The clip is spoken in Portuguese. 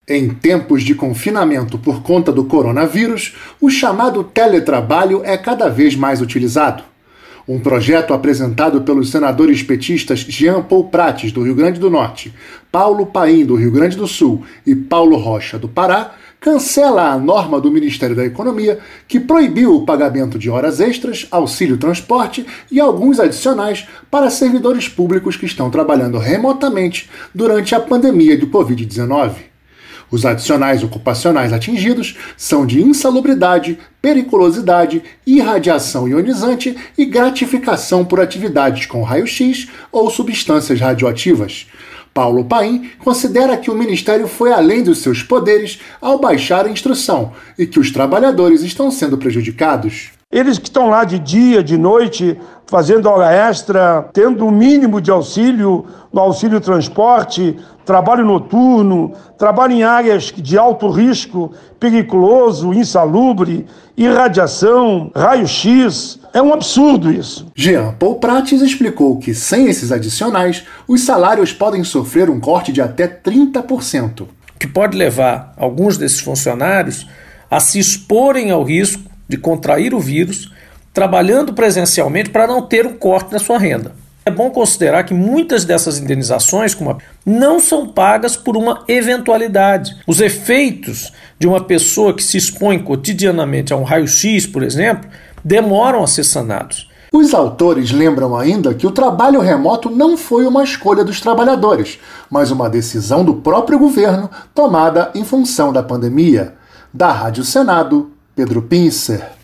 Em tempos de confinamento por conta do coronavírus, o chamado teletrabalho é cada vez mais utilizado. Um projeto apresentado pelos senadores petistas Jean Paul Prates, do Rio Grande do Norte, Paulo Paim, do Rio Grande do Sul e Paulo Rocha, do Pará, cancela a norma do Ministério da Economia que proibiu o pagamento de horas extras, auxílio transporte e alguns adicionais para servidores públicos que estão trabalhando remotamente durante a pandemia do Covid-19. Os adicionais ocupacionais atingidos são de insalubridade, periculosidade, irradiação ionizante e gratificação por atividades com raio-x ou substâncias radioativas. Paulo Paim considera que o Ministério foi além dos seus poderes ao baixar a instrução e que os trabalhadores estão sendo prejudicados. Eles que estão lá de dia, de noite, fazendo hora extra, tendo o mínimo de auxílio, no auxílio transporte, trabalho noturno, trabalho em áreas de alto risco, periculoso, insalubre, irradiação, raio-x. É um absurdo isso. Jean Paul Prates explicou que, sem esses adicionais, os salários podem sofrer um corte de até 30%. O que pode levar alguns desses funcionários a se exporem ao risco de contrair o vírus, trabalhando presencialmente para não ter um corte na sua renda. É bom considerar que muitas dessas indenizações não são pagas por uma eventualidade. Os efeitos de uma pessoa que se expõe cotidianamente a um raio-x, por exemplo, demoram a ser sanados. Os autores lembram ainda que o trabalho remoto não foi uma escolha dos trabalhadores, mas uma decisão do próprio governo tomada em função da pandemia. Da Rádio Senado, Pedro Pincer.